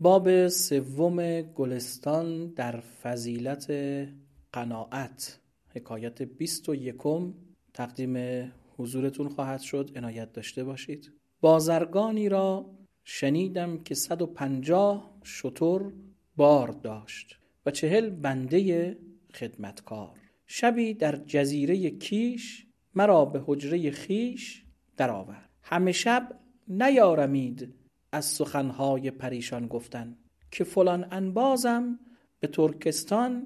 باب سوم گلستان در فضیلت قناعت، حکایت 21 تقدیم حضورتون خواهد شد. عنایت داشته باشید. بازرگانی را شنیدم که 150 شتر بار داشت و 40 بنده خدمتکار. شبی در جزیره کیش مرا به حجره خیش درآورد. همه شب نیارمید از سخنهای پریشان گفتن، که فلان انبازم به ترکستان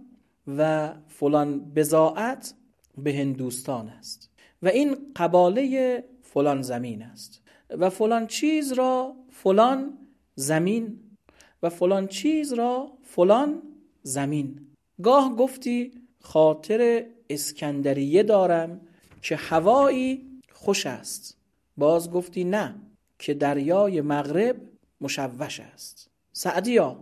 و فلان بضاعت به هندوستان است و این قباله فلان زمین است و فلان چیز را فلان زمین و فلان چیز را فلان زمین. گاه گفتی خاطر اسکندریه دارم که هوایی خوش است، باز گفتی نه که دریای مغرب مشوش است. سعدیا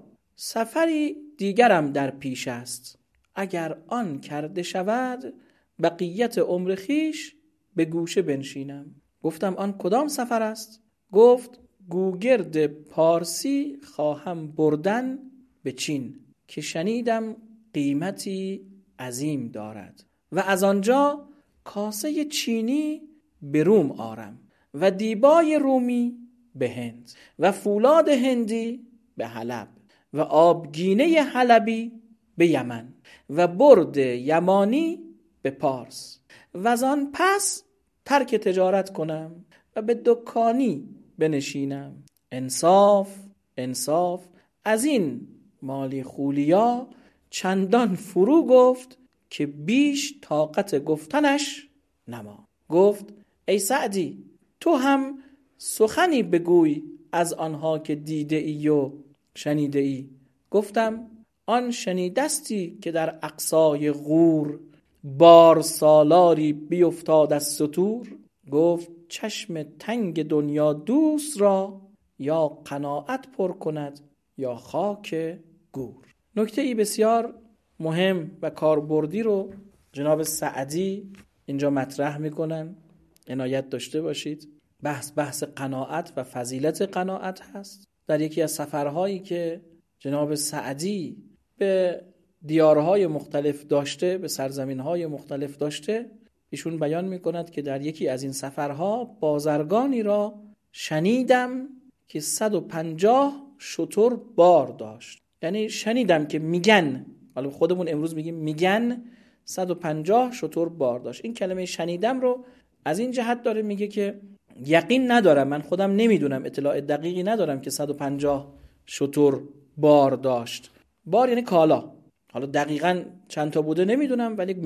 سفری دیگرم در پیش است، اگر آن کرده شود بقیت عمر خویش به گوشه بنشینم. گفتم آن کدام سفر است؟ گفت گوگرد پارسی خواهم بردن به چین، که شنیدم قیمتی عظیم دارد و از آنجا کاسه چینی به روم آرم و دیبای رومی به هند و فولاد هندی به حلب و آبگینه حلبی به یمن و برد یمانی به پارس و از آن پس ترک تجارت کنم و به دکانی بنشینم. انصاف انصاف از این مالی خولیا چندان فرو گفت که بیش طاقت گفتنش نما. گفت ای سعدی تو هم سخنی بگوی از آنها که دیده ای و شنیده ای. گفتم آن شنیدستی که در اقصای غور بار سالاری بیفتاد از ستور. گفت چشم تنگ دنیا دوست را یا قناعت پر کند یا خاک گور. نکته ای بسیار مهم و کاربردی رو جناب سعدی اینجا مطرح میکنن. عنایت داشته باشید. بحث قناعت و فضیلت قناعت هست. در یکی از سفرهایی که جناب سعدی به دیارهای مختلف داشته، به سرزمینهای مختلف داشته، ایشون بیان میکند که در یکی از این سفرها بازرگانی را شنیدم که 150 شتر بار داشت. یعنی شنیدم که میگن، حالا خودمون امروز میگیم میگن 150 شتر بار داشت. این کلمه شنیدم رو از این جهت داره میگه که یقین ندارم، من خودم نمیدونم، اطلاع دقیقی ندارم که 150 شتر بار داشت. بار یعنی کالا، حالا دقیقاً چند تا بوده نمیدونم، ولی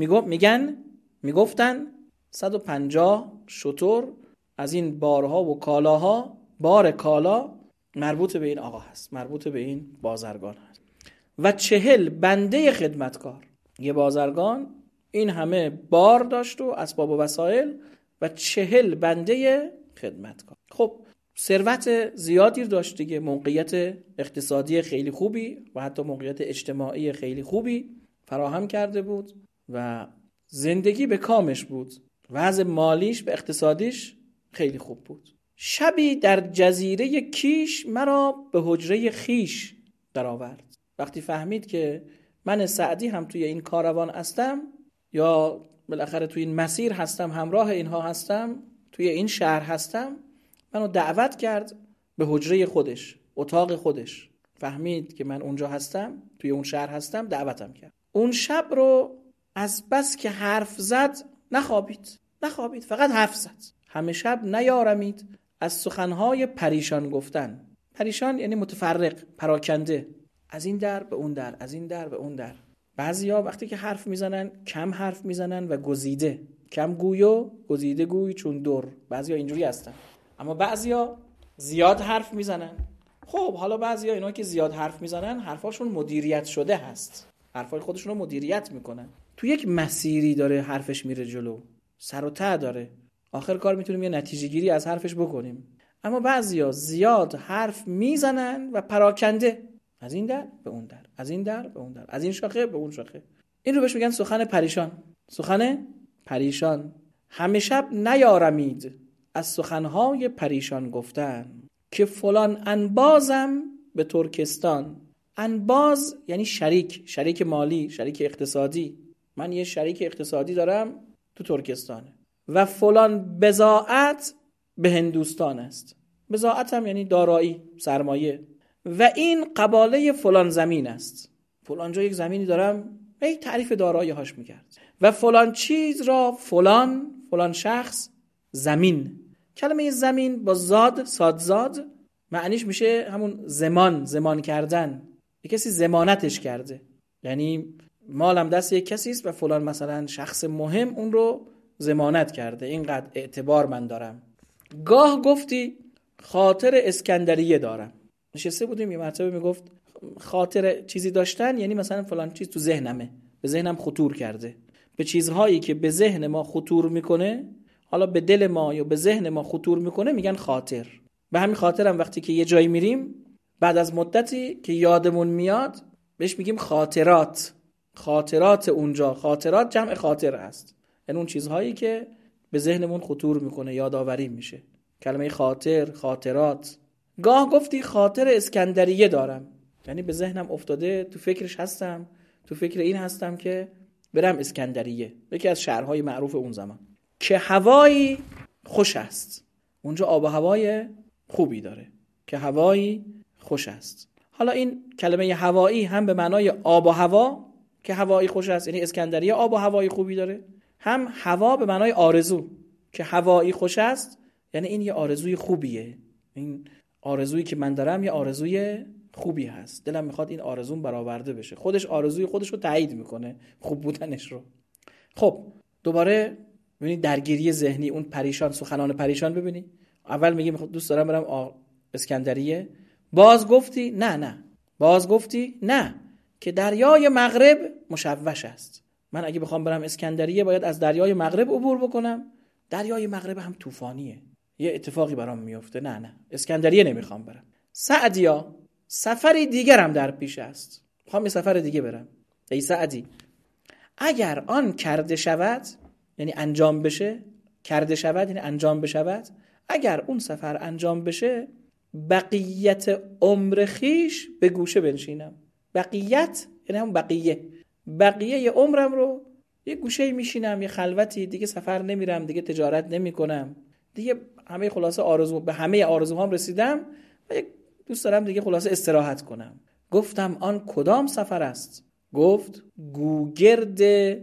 میگفتن 150 شتر از این بارها و کالاها، بار کالا مربوط به این آقا هست، مربوط به این بازرگان هست. و 40 بنده خدمتکار. یه بازرگان این همه بار داشت و اسباب و وسایل و 40 بنده خدمتکار. خب ثروت زیادی داشت دیگه، موقعیت اقتصادی خیلی خوبی و حتی موقعیت اجتماعی خیلی خوبی فراهم کرده بود و زندگی به کامش بود، وضع مالیش و اقتصادیش خیلی خوب بود. شبی در جزیره کیش مرا به حجره خیش درآورد. وقتی فهمید که من سعدی هم توی این کاروان هستم یا بالاخره توی این مسیر هستم، همراه اینها هستم، توی این شهر هستم، منو دعوت کرد به حجره خودش، اتاق خودش. فهمید که من اونجا هستم، توی اون شهر هستم، دعوتم کرد. اون شب رو از بس که حرف زد نخوابید، فقط حرف زد. همه شب نیارمید از سخنهای پریشان گفتن. پریشان یعنی متفرق، پراکنده، از این در به اون در، از این در به اون در. بعضیا وقتی که حرف میزنن کم حرف میزنن و گزیده، کم گوی و گزیده گوی چون در. بعضیا اینجوری هستن. اما بعضیا زیاد حرف میزنن. خب حالا بعضیا اینا که زیاد حرف میزنن حرفاشون مدیریت شده هست، حرفای خودشون رو مدیریت میکنن. تو یک مسیری داره حرفش میره جلو، سر و ته داره، آخر کار میتونیم یه نتیجه گیری از حرفش بکنیم. اما بعضیا زیاد حرف میزنن و پراکنده، از این در به اون در، از این در به اون در، از این شاخه به اون شاخه. این رو بهش میگن سخن پریشان. سخن پریشان. همه شب نیارمید از سخنهای پریشان گفتن، که فلان انبازم به ترکستان. انباز یعنی شریک مالی، شریک اقتصادی. من یه شریک اقتصادی دارم تو ترکستانه. و فلان بضاعت به هندوستان است. بضاعت هم یعنی دارایی، سرمایه. و این قباله فلان زمین است. فلان جا یک زمینی دارم، هی تعریف دارایی هاش میکرد. و فلان چیز را فلان شخص زمین. کلمه زمین با سادزاد معنیش میشه همون زمان کردن. یک کسی ضمانتش کرده، یعنی مالم دست یک کسی است و فلان مثلا شخص مهم اون رو ضمانت کرده، اینقدر اعتبار من دارم. گاه گفتی خاطر اسکندریه دارم. نشسته بودیم یه مرتبه میگفت خاطر چیزی داشتن یعنی مثلا فلان چیز تو ذهنمه، به ذهنم خطور کرده. به چیزهایی که به ذهن ما خطور میکنه، حالا به دل ما یا به ذهن ما خطور میکنه، میگن خاطر. به همین خاطرم وقتی که یه جایی میریم بعد از مدتی که یادمون میاد بهش میگیم خاطرات اونجا. خاطرات جمع خاطر است، یعنی اون چیزهایی که به ذهنمون خطور میکنه، یادآوری میشه. کلمه خاطرات. گاه گفتی خاطر اسکندریه دارم، یعنی به ذهنم افتاده، تو فکرش هستم، تو فکر این هستم که برم اسکندریه، یکی از شهرهای معروف اون زمان، که هوایی خوش است. اونجا آب و هوای خوبی داره، که هوایی خوش است. حالا این کلمه هوایی هم به معنای آب و هوا که هوایی خوش است، یعنی اسکندریه آب و هوای خوبی داره، هم هوا به معنای آرزو که هوایی خوش است، یعنی این یه آرزوی خوبیه. این آرزویی که من دارم یه آرزوی خوبی هست، دلم میخواد این آرزوم برآورده بشه. خودش آرزوی خودش رو تایید میکنه، خوب بودنش رو. خب دوباره ببینید درگیری ذهنی، اون پریشان، سخنان پریشان. ببینید اول میگه دوست دارم برم اسکندریه، باز گفتی نه که دریای مغرب مشوش است. من اگه بخوام برم اسکندریه باید از دریای مغرب عبور بکنم، دریای مغرب هم طوفانیه، یه اتفاقی برام میفته. نه اسکندریه نمیخوام برم. سعدیا سفری دیگرم در پیش است، میخوام یه سفر دیگه برم. ای سعدی اگر آن کرده شود، یعنی انجام بشه، کرده شود یعنی انجام بشود، اگر اون سفر انجام بشه بقیت عمر خیش به گوشه بنشینم. بقیت یعنی هم بقیه عمرم رو یه گوشه میشینم، یه خلوتی، دیگه سفر نمیرم، دیگه تجارت نمی کنم، دیگه همه خلاصه به همه آرزوهام رسیدم و دوست دارم دیگه خلاصه استراحت کنم. گفتم آن کدام سفر است؟ گفت گوگرد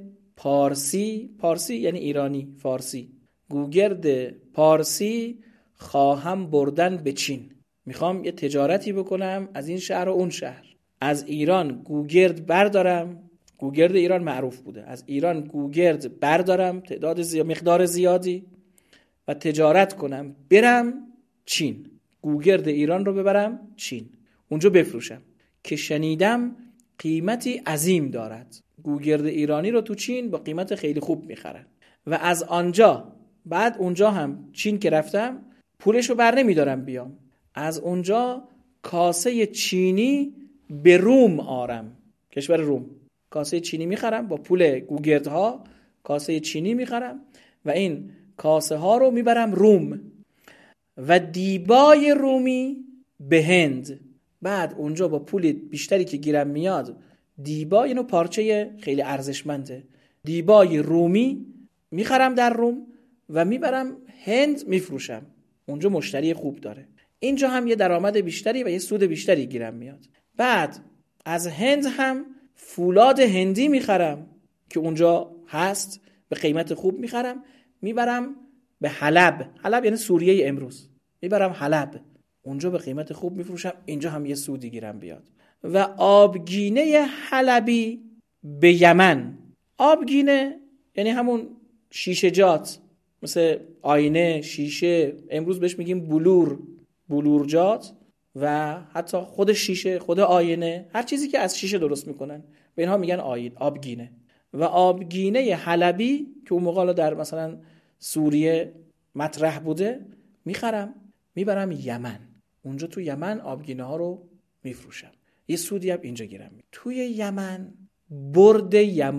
پارسی یعنی ایرانی، فارسی. گوگرد پارسی خواهم بردن به چین. میخوام یه تجارتی بکنم از این شهر و اون شهر، از ایران گوگرد بردارم. گوگرد ایران معروف بوده، از ایران گوگرد بردارم مقدار زیادی و تجارت کنم برم چین. گوگرد ایران رو ببرم چین، اونجا بفروشم که شنیدم قیمتی عظیم دارد. گوگرد ایرانی رو تو چین با قیمت خیلی خوب میخرن و از آنجا بعد اونجا هم چین که رفتم پولش رو بر نمیدارم بیام، از اونجا کاسه چینی به روم آرم، کشور روم، کاسه چینی میخرم با پول گوگردها، کاسه چینی میخرم و این کاسه ها رو میبرم روم و دیبای رومی به هند. بعد اونجا با پول بیشتری که گیرم میاد، دیبای اینو پارچه خیلی ارزشمنده، دیبای رومی میخرم در روم و میبرم هند میفروشم، اونجا مشتری خوب داره. اینجا هم یه درآمد بیشتری و یه سود بیشتری گیرم میاد. بعد از هند هم فولاد هندی میخرم که اونجا هست، به قیمت خوب میخرم، میبرم به حلب یعنی سوریه امروز، میبرم حلب، اونجا به قیمت خوب میفروشم، اینجا هم یه سودی گیرم بیاد. و آبگینه حلبی به یمن. آبگینه یعنی همون شیشه جات، مثل آینه، شیشه، امروز بهش میگیم بلورجات و حتی خود شیشه، خود آینه، هر چیزی که از شیشه درست میکنن به اینها میگن آبگینه. و آبگینه حلبی که اون موقع در مثلا سوریه مطرح بوده میخرم میبرم یمن، اونجا تو یمن آبگینه ها رو میفروشم، یه سودی هم اینجا گیرم. توی یمن برد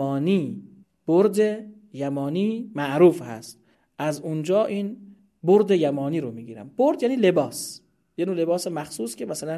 یمانی معروف هست، از اونجا این برد یمانی رو میگیرم. برد یعنی لباس، یه نوع لباس مخصوص که مثلا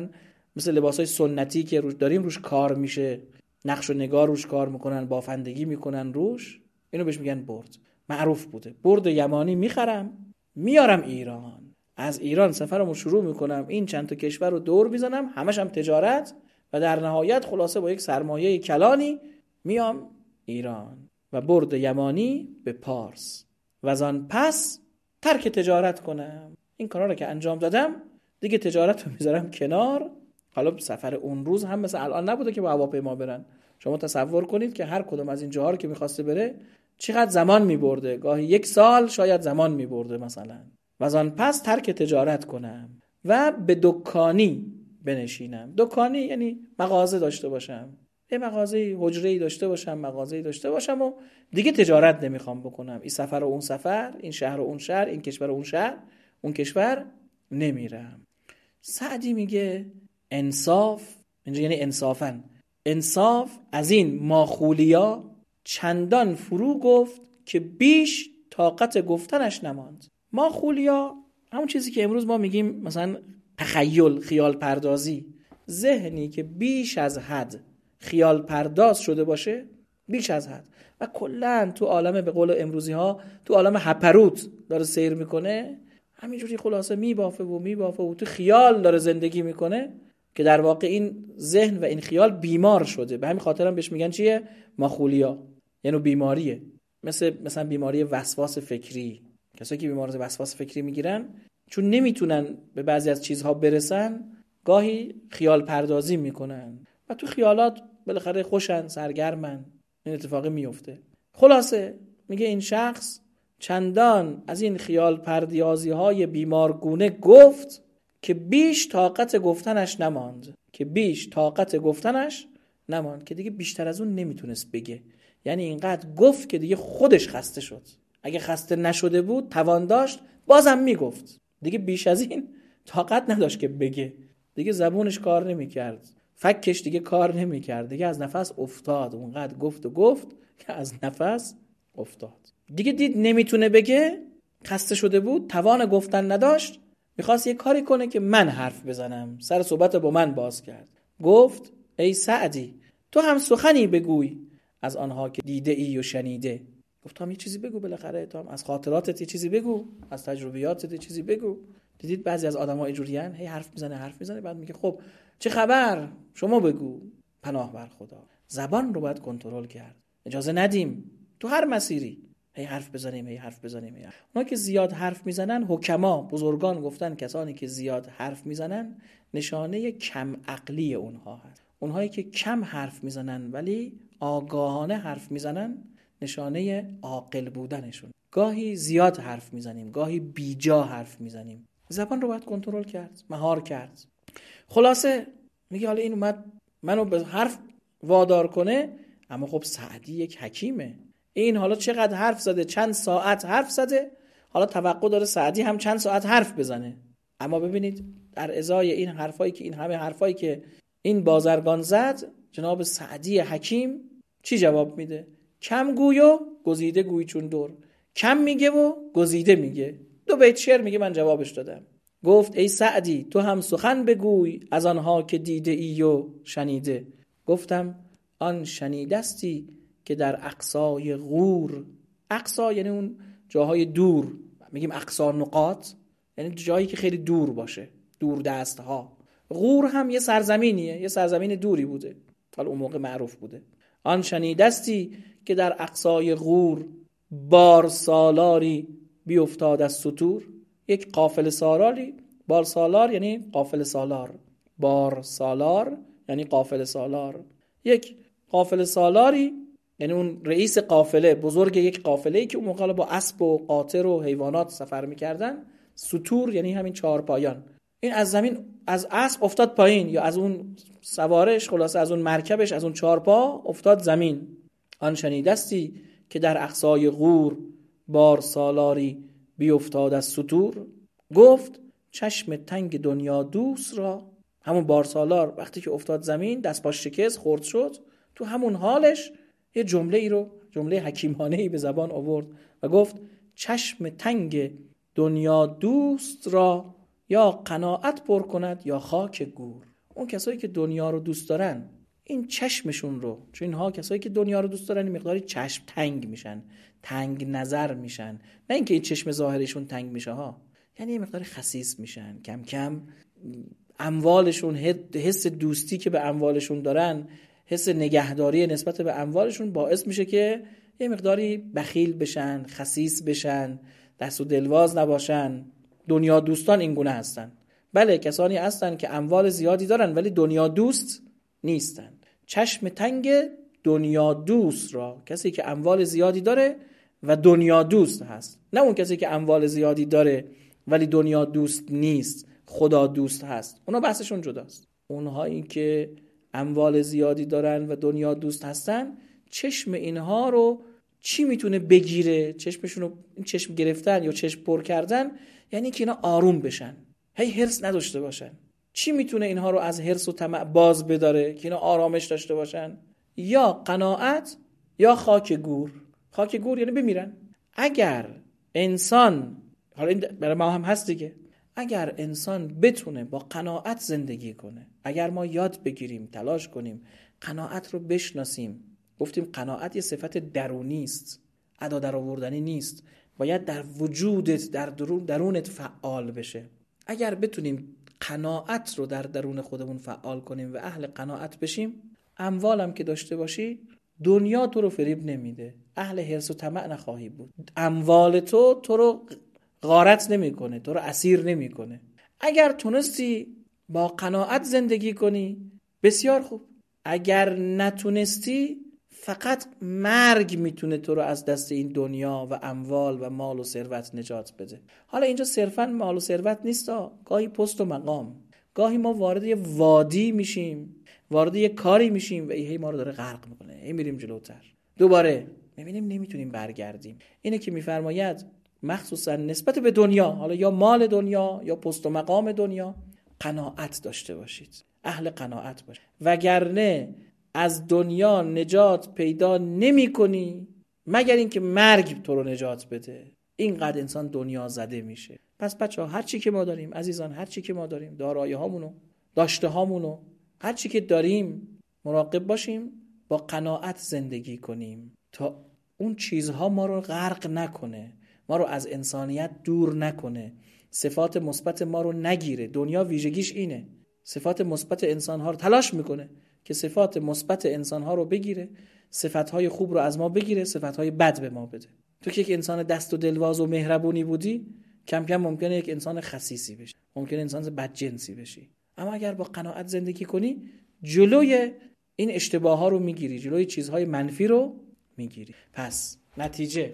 مثل لباسای سنتی که روش داریم روش کار میشه، نقش و نگار روش کار میکنن، بافندگی میکنن روش، اینو بهش میگن برد. معروف بوده. برد یمانی میخرم میارم ایران، از ایران سفرمو شروع میکنم، این چند تا کشور رو دور میزنم، همش هم تجارت، و در نهایت خلاصه با یک سرمایه کلانی میام ایران. و برد یمانی به پارس و زان پس ترک تجارت کنم. این کارا رو که انجام دادم دیگه تجارت رو میذارم کنار. حالا سفر اون روز هم مثل الان نبوده که با هواپیما برن. شما تصور کنید که هر کدوم از این جاها رو که میخواسته بره چقدر زمان میبرده، گاهی 1 سال شاید زمان میبرده مثلا. و از آن پس ترک تجارت کنم و به دکانی بنشینم. دکانی یعنی مغازه داشته باشم، یه مغازه حجره‌ای داشته باشم، مغازه‌ای داشته باشم و دیگه تجارت نمیخوام بکنم. این سفر و اون سفر، این شهر و اون شهر، این کشور و اون شهر، اون کشور نمیرم. سعدی میگه انصاف، اینجا یعنی انصافاً، انصاف از این ماخولیا چندان فرو گفت که بیش طاقت گفتنش نماند. ماخولیا همون چیزی که امروز ما میگیم مثلا تخیل، خیال پردازی. ذهنی که بیش از حد خیال پرداز شده باشه، بیش از حد، و کلن تو عالم به قول امروزی ها تو عالم هپروت داره سیر میکنه، همینجوری خلاصه میبافه و تو خیال داره زندگی میکنه، که در واقع این ذهن و این خیال بیمار شده. به همین خاطر هم بهش میگن چیه؟ ماخولیا. یعنی بیماریه، مثلا بیماری وسواس فکری. کسایی که بیماری وسواس فکری میگیرن چون نمیتونن به بعضی از چیزها برسن، گاهی خیال پردازی میکنن و تو خیالات بالاخره خوشن، سرگرمن، این اتفاق میفته. خلاصه میگه این شخص چندان از این خیال پردازی های بیمارگونه گفت که بیش طاقت گفتنش نماند، که دیگه بیشتر از اون نمیتونست بگه. یعنی اینقدر گفت که دیگه خودش خسته شد. اگه خسته نشده بود، توان داشت، بازم میگفت. دیگه بیش از این طاقت نداشت که بگه. دیگه زبونش کار نمیکرد، فکش دیگه کار نمیکرد، دیگه از نفس افتاد. اونقدر گفت که از نفس افتاد. دیگه دید نمیتونه بگه، خسته شده بود، توان گفتن نداشت، میخواست یه کاری کنه که من حرف بزنم. سر صحبت با من باز کرد. گفت ای سعدی، تو هم سخنی بگوی از آنها که دیده ای و شنیده. گفت تو هم یه چیزی بگو، بالاخره تو هم از خاطراتت یه چیزی بگو، از تجربیاتت یه چیزی بگو. دیدید بعضی از آدم‌ها اینجوریان، هی حرف میزنه بعد میگه خب چه خبر، شما بگو. پناه بر خدا، زبان رو باید کنترل کرد. اجازه ندیم تو هر مسیری هی حرف بزنیم. اونا که زیاد حرف میزنن، حکما، بزرگان گفتن کسانی که زیاد حرف میزنن نشانه کم عقلی اونها هست. اونهایی که کم حرف میزنن ولی آگاهانه حرف میزنن نشانه عاقل بودنشون. گاهی زیاد حرف میزنیم، گاهی بیجا حرف میزنیم. زبان رو باید کنترل کرد، مهار کرد. خلاصه میگه حالا این اومد منو به حرف وادار کنه، اما خب سعدی یک حکیمه. این حالا چقدر حرف زده، چند ساعت حرف زده، حالا توقع داره سعدی هم چند ساعت حرف بزنه. اما ببینید در ازای این حرفایی که این همه حرفایی که این بازرگان زد، جناب سعدی حکیم چی جواب میده؟ کم گوی و گزیده گوی چون دور. کم میگه و گزیده میگه. 2 بیت شعر میگه من جوابش دادم. گفت ای سعدی، تو هم سخن بگوی از آنها که دیده ای و شنیده. گفتم آن شنیدستی که در اقصای غور، اقصا یعنی اون جاهای دور، میگیم اقصا نقاط یعنی جایی که خیلی دور باشه، دور دست ها. غور هم یه سرزمینیه، یه سرزمین دوری بوده، حالا اون موقع معروف بوده. آن شنیدستی که در اقصای غور بار سالاری بیفتاد از سطور. یک قافله سالاری، بار سالار یعنی قافله سالار، بار سالار یعنی قافله سالار. یک قافله سالاری یعنی اون رئیس قافله، بزرگ یک قافله‌ای که اون موقع با اسب و قاطر و حیوانات سفر می‌کردن. سطور یعنی همین 4 پایان. این از زمین، از اسب افتاد پایین، یا از اون سوارش، خلاصه از اون مرکبش، از اون 4 پا افتاد زمین. آن شنیدستی که در اقصای غور بار سالاری بیفتاد از سطور. گفت چشم تنگ دنیا دوست را، همون بار سالار وقتی که افتاد زمین، دست پاش شکست، خرد شد، تو همون حالش یه جمله حکیمانه‌ای به زبان آورد و گفت چشم تنگ دنیا دوست را یا قناعت پر کند یا خاک گور. اون کسایی که دنیا رو دوست دارن این چشمشون رو، چون اینها کسایی که دنیا رو دوست دارن این مقداری چشم تنگ میشن، تنگ نظر میشن. نه اینکه این چشم ظاهرشون تنگ میشه ها، یعنی یه مقداری خسیس میشن، کم کم اموالشون، حس دوستی که به اموالشون دارن، حس نگهداری نسبت به اموالشون باعث میشه که یه مقداری بخیل بشن، خسیس بشن، دست و دلواز نباشن. دنیا دوستان این گونه هستن. بله کسانی هستن که اموال زیادی دارن ولی دنیا دوست نیستن. چشم تنگ دنیا دوست را کسی که اموال زیادی داره و دنیا دوست هست، نه اون کسی که اموال زیادی داره ولی دنیا دوست نیست، خدا دوست هست. اونا بحثشون جداست. اونهایی که اموال زیادی دارن و دنیا دوست هستن، چشم اینها رو چی میتونه بگیره؟ چشمشون رو، چشم گرفتن یا چشم پر کردن یعنی که اینا آروم بشن، هی حرص نداشته باشن. چی میتونه اینها رو از حرص و طمع باز بداره که اینا آرامش داشته باشن؟ یا قناعت یا خاک گور. خاک گور یعنی بمیرن. اگر انسان، حالا این برای ما هم هست دیگه، اگر انسان بتونه با قناعت زندگی کنه، اگر ما یاد بگیریم، تلاش کنیم قناعت رو بشناسیم. گفتیم قناعت یه صفت درونی است، ادا در آوردنی نیست، باید در وجودت، در درونت فعال بشه. اگر بتونیم قناعت رو در درون خودمون فعال کنیم و اهل قناعت بشیم، اموالم که داشته باشی دنیا تو رو فریب نمیده، اهل حرص و طمع نخواهی بود، اموال تو رو غارت نمیکنه، تو رو اسیر نمیکنه. اگر تونستی با قناعت زندگی کنی بسیار خوب، اگر نتونستی فقط مرگ میتونه تو رو از دست این دنیا و اموال و مال و ثروت نجات بده. حالا اینجا صرفا مال و ثروت نیست، گاهی پست و مقام، گاهی ما وارد یه وادی میشیم، وارد یه کاری میشیم و هی ما رو داره غرق میکنه، هی میریم جلوتر، دوباره میبینیم نمیتونیم برگردیم. اینه که میفرماید مخصوصا نسبت به دنیا، حالا یا مال دنیا یا پست و مقام دنیا، قناعت داشته باشید، اهل قناعت باشید، وگرنه از دنیا نجات پیدا نمی کنی مگر اینکه مرگ تو رو نجات بده. اینقدر انسان دنیا زده میشه. پس بچه ها هر چی که ما داریم عزیزان، هر چی که ما داریم، دارایی هامونو، داشته هامونو، هر چی که داریم مراقب باشیم با قناعت زندگی کنیم تا اون چیزها ما رو غرق نکنه، ما رو از انسانیت دور نکنه، صفات مثبت ما رو نگیره. دنیا ویژگیش اینه، صفات مثبت انسان‌ها رو تلاش میکنه که صفات مثبت انسان‌ها رو بگیره، صفات‌های خوب رو از ما بگیره، صفات‌های بد به ما بده. تو که یک انسان دست و دلواز و مهربونی بودی، کم کم ممکنه یک انسان خسیسی بشی، ممکنه انسان بدجنسی بشی. اما اگر با قناعت زندگی کنی جلوی این اشتباه‌ها رو میگیری، جلوی چیزهای منفی رو میگیری. پس نتیجه،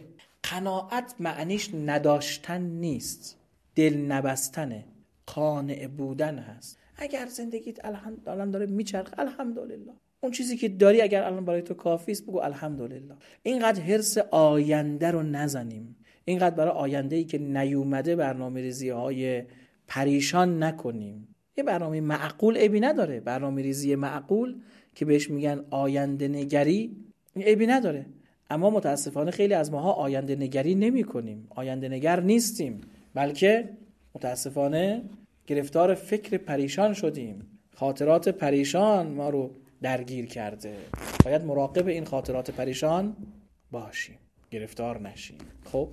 قناعت معنیش نداشتن نیست، دل نبستنه، قانع بودن هست. اگر زندگیت الان داره میچرخه الحمدلله، اون چیزی که داری اگر الان برای تو کافی است بگو الحمدلله. اینقدر حرص آینده رو نزنیم، اینقدر برای آینده‌ای که نیومده برنامه‌ریزی‌های پریشان نکنیم. یه برنامه معقول عیبی نداره، برنامه‌ریزی معقول که بهش میگن آینده نگری عیبی نداره. اما متاسفانه خیلی از ماها آینده نگری نمی کنیم، آینده نگر نیستیم، بلکه متاسفانه گرفتار فکر پریشان شدیم. خاطرات پریشان ما رو درگیر کرده. باید مراقب این خاطرات پریشان باشیم، گرفتار نشیم. خب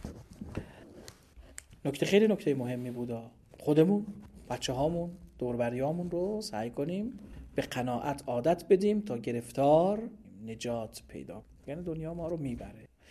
خیلی نکته مهمی بوده. خودمون، بچه هامون، دوربریامون رو سعی کنیم به قناعت عادت بدیم تا گرفتار نجات پیدا کنیم. یعنی دنیا ما رو میبره.